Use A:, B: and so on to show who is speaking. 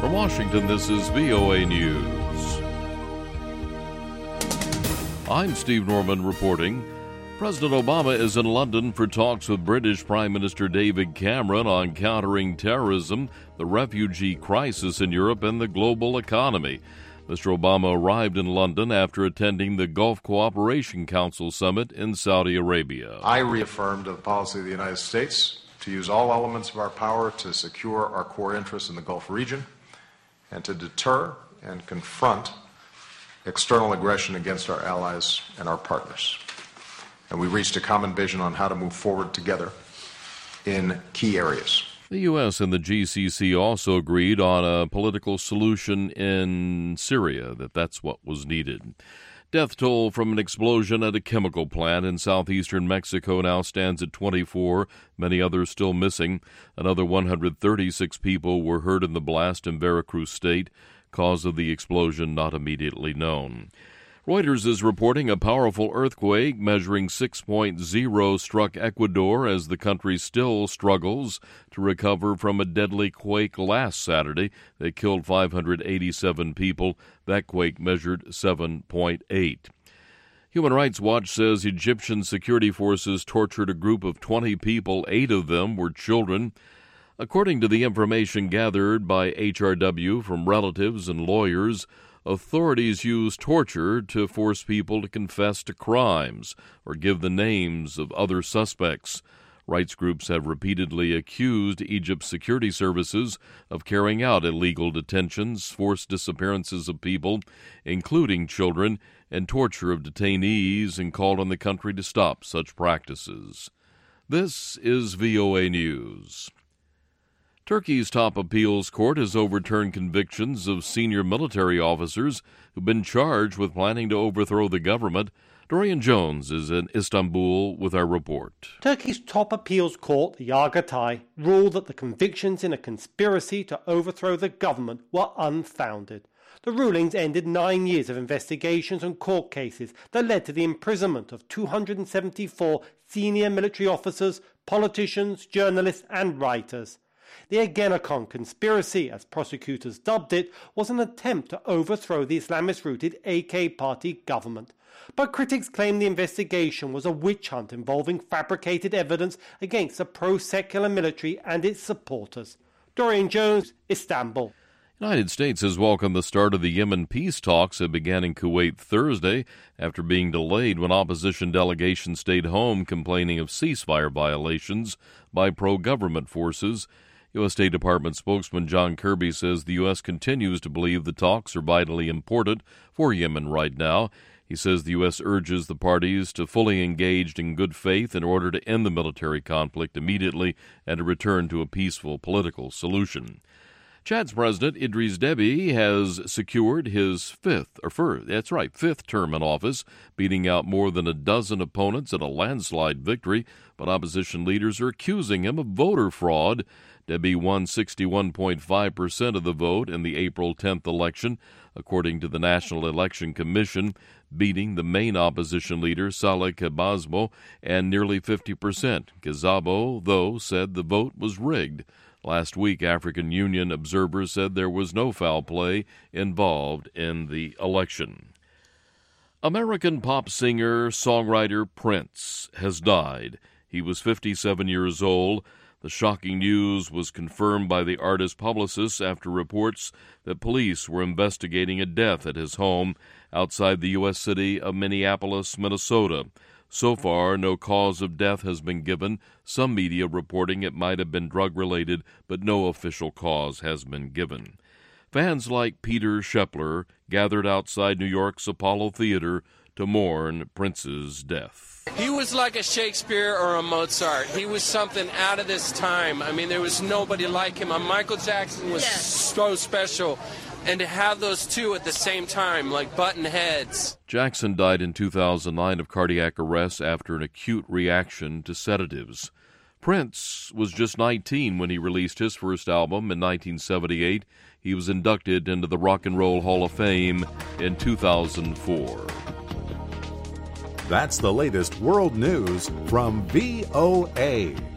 A: From Washington, this is VOA News. I'm Steve Norman reporting. President Obama is in London for talks with British Prime Minister David Cameron on countering terrorism, the refugee crisis in Europe, and the global economy. Mr. Obama arrived in London after attending the Gulf Cooperation Council summit in Saudi Arabia.
B: I reaffirmed the policy of the United States to use all elements of our power to secure our core interests in the Gulf region and to deter and confront external aggression against our allies and our partners. And we reached a common vision on how to move forward together in key areas.
A: The U.S. and the GCC also agreed on a political solution in Syria, that's what was needed. Death toll from an explosion at a chemical plant in southeastern Mexico now stands at 24, many others still missing. Another 136 people were hurt in the blast in Veracruz State. Cause of the explosion not immediately known. Reuters is reporting a powerful earthquake measuring 6.0 struck Ecuador as the country still struggles to recover from a deadly quake last Saturday that killed 587 people. That quake measured 7.8. Human Rights Watch says Egyptian security forces tortured a group of 20 people. 8 of them were children. According to the information gathered by HRW from relatives and lawyers, authorities use torture to force people to confess to crimes or give the names of other suspects. Rights groups have repeatedly accused Egypt's security services of carrying out illegal detentions, forced disappearances of people, including children, and torture of detainees, and called on the country to stop such practices. This is VOA News. Turkey's top appeals court has overturned convictions of senior military officers who've been charged with planning to overthrow the government. Dorian Jones is in Istanbul with our report.
C: Turkey's top appeals court, the Yargıtay, ruled that the convictions in a conspiracy to overthrow the government were unfounded. The rulings ended 9 years of investigations and court cases that led to the imprisonment of 274 senior military officers, politicians, journalists, and writers. The Ergenekon conspiracy, as prosecutors dubbed it, was an attempt to overthrow the Islamist-rooted AK Party government. But critics claim the investigation was a witch hunt involving fabricated evidence against the pro-secular military and its supporters. Dorian Jones, Istanbul.
A: The United States has welcomed the start of the Yemen peace talks that began in Kuwait Thursday after being delayed when opposition delegations stayed home complaining of ceasefire violations by pro-government forces. U.S. State Department spokesman John Kirby says the U.S. continues to believe the talks are vitally important for Yemen right now. He says the U.S. urges the parties to fully engage in good faith in order to end the military conflict immediately and to return to a peaceful political solution. Chad's president, Idris Deby, has secured his fifth term in office, beating out more than a dozen opponents in a landslide victory, but opposition leaders are accusing him of voter fraud. Deby won 61.5% of the vote in the April 10th election, according to the National Election Commission, beating the main opposition leader, Saleh Kebazbo, and nearly 50%. Kebazbo, though, said the vote was rigged. Last week, African Union observers said there was no foul play involved in the election. American pop singer-songwriter Prince has died. He was 57 years old. The shocking news was confirmed by the artist's publicist after reports that police were investigating a death at his home outside the U.S. city of Minneapolis, Minnesota. So far, no cause of death has been given. Some media reporting it might have been drug-related, but no official cause has been given. Fans like Peter Shepler gathered outside New York's Apollo Theater to mourn Prince's death.
D: He was like a Shakespeare or a Mozart. He was something out of this time. I mean, there was nobody like him. Michael Jackson was so special. And to have those two at the same time, like button heads.
A: Jackson died in 2009 of cardiac arrest after an acute reaction to sedatives. Prince was just 19 when he released his first album in 1978. He was inducted into the Rock and Roll Hall of Fame in 2004.
E: That's the latest world news from VOA.